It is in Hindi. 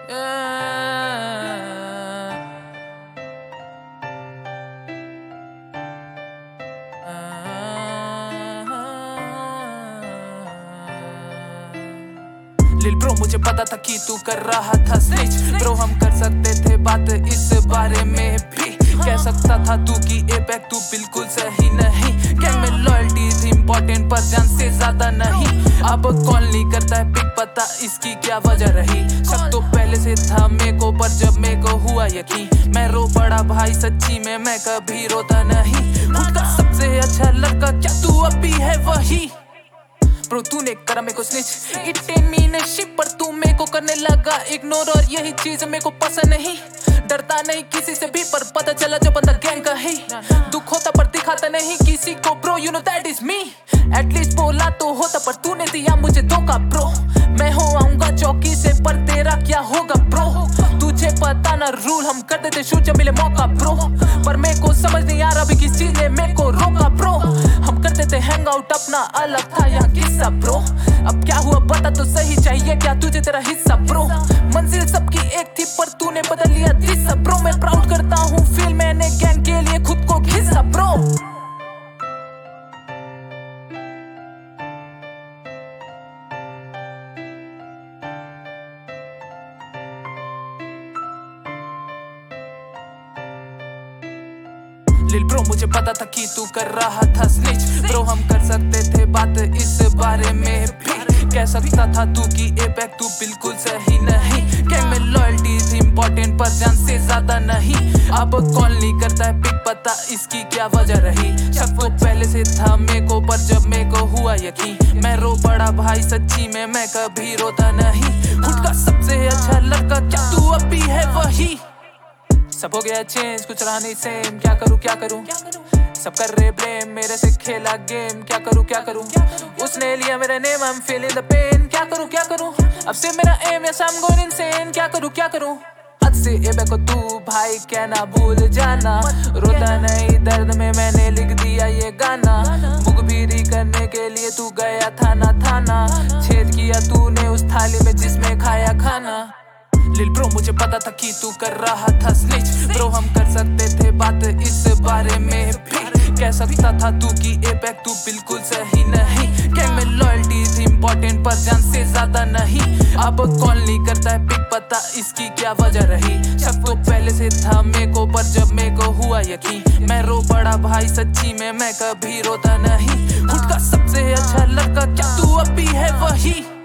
लिल ब्रो मुझे पता था कि तू कर रहा था स्निच ब्रो, हम कर सकते थे बात इस बारे में भी। कह सकता था तू कि एपेक तू बिल्कुल सही नहीं, गैंग में लॉयल्टी थी इम्पोर्टेंट पर जान से ज्यादा नहीं। अब कॉल नहीं करता है पिक, पता इसकी क्या वजह रही। शक तो पहले से था मेरे को, पर जब मेरे को हुआ यकीन मैं रो पड़ा भाई सच्ची में, मैं कभी रोता नहीं। खुद का सबसे अच्छा लड़का क्या तू अभी है वही ब्रो, तूने करा मेरे को snitch, it ten mean ship, पर तू मेरे को करने लगा इग्नोर, और यही चीज मेरे को पसंद नहीं। डरता नहीं किसी से भी, पर पता चला जब बंदा गैंग का ही। दुख होता पर दिखाता नहीं किसी को bro, you know that is me. At least बोला तो होता, पर तूने दिया मुझे धोखा ब्रो। मैं हो आऊंगा चौकी से, पर तेरा क्या होगा ब्रो। तुझे पता ना रूल, हम कर देते शूट जब मिले मौका ब्रो, पर मेरे को समझ नहीं आ रहा अभी किस चीज ने मेरे को रोका ब्रो। हम करते थे हैंग आउट, अपना अलग था यहाँ किस्सा ब्रो। अब क्या हुआ बता तो सही, चाहिए क्या तुझे तेरा हिस्सा ब्रो। मंजिल सबकी एक थी पर तूने बदल लिया दिशा ब्रो। मैं प्राउड करता हूँ फील मैंने गैंग के लिए खुद को घिसा ब्रो। लिल ब्रो मुझे पता था कि तू कर रहा था स्निच ब्रो, हम कर सकते थे बात इस बारे में भी। कह सकता था तू कि एपेक तू बिल्कुल सही नहीं, गैंग में लॉयल्टी थी इम्पोर्टेंट पर जान से ज्यादा नहीं। अब कॉल नहीं करता है पिक, पता इसकी क्या वजह रही। शक तो पहले से था मेरे को, पर जब मेरे को हुआ यकीन मैं रो पड़ा भाई सच्ची में, मैं कभी रोता नहीं। खुद का सबसे अच्छा लड़का क्या तू अभी है वही। सब हो गया चेंज, कुछ रहा नहीं सेम, क्या करूं क्या करूं। सब कर रहे ब्लेम, मेरे से खेला गेम, क्या करूं क्या करूं। उसने लिया मेरा name, I am feeling the pain, क्या करूं क्या करूं। अब से मेरा aim, yes I am going insane, क्या करूं क्या करूं। हद से एबे को तू भाई कहना भूल जाना, रोता नहीं दर्द में मैंने लिख दिया ये गाना। मुखबिरी करने के लिए तू गया था ना थाना, छेद किया तूने उस थाली में जिसमें खाया खाना। लिल ब्रो मुझे पता था कि तू कर रहा था स्निच ब्रो, हम कर सकते थे बात इस बारे में भी। कह सकता था तू कि एपेक तू बिल्कुल सही नहीं, गैंग में लॉयल्टी थी इम्पोर्टेंट पर जान से ज्यादा नहीं। अब कॉल नहीं करता है पिक, पता इसकी क्या वजह रही। शक तो पहले से था मेरे को, पर जब मेरे को हुआ यकीन मैं रो पड़ा भाई सच्ची में, मैं कभी रोता नहीं। खुद का सबसे अच्छा लड़का क्या तू अभी है वही।